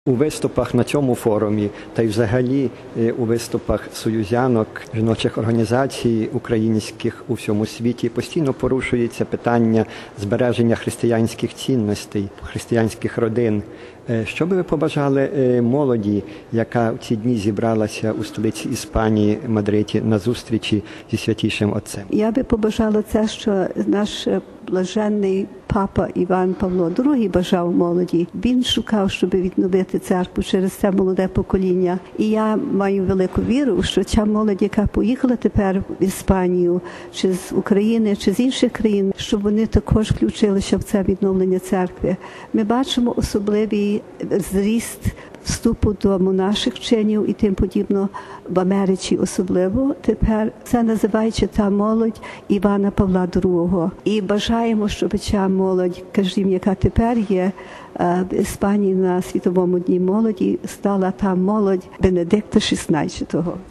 У виступах на цьому форумі та й взагалі у виступах союзянок, жіночих організацій українських у всьому світі постійно порушується питання збереження християнських цінностей, християнських родин. Що би ви побажали молоді, яка в ці дні зібралася у столиці Іспанії, Мадриді, на зустрічі зі Святішим Отцем? Я би побажала це, що наш блаженний папа Іван Павло II бажав молоді. Він шукав, щоб відновити церкву через це молоде покоління. І я маю велику віру, що ця молодь, яка поїхала тепер в Іспанію, чи з України, чи з інших країн, щоб вони також включилися в це відновлення церкви. Ми бачимо особливий зріст вступу до монаших чинів і тим подібно в Америці особливо. Тепер це називається та молодь Івана Павла II. І бажаємо, щоб ця молодь, кажімо, яка тепер є в Іспанії на Світовому дні молоді, стала та молодь Бенедикта XVI.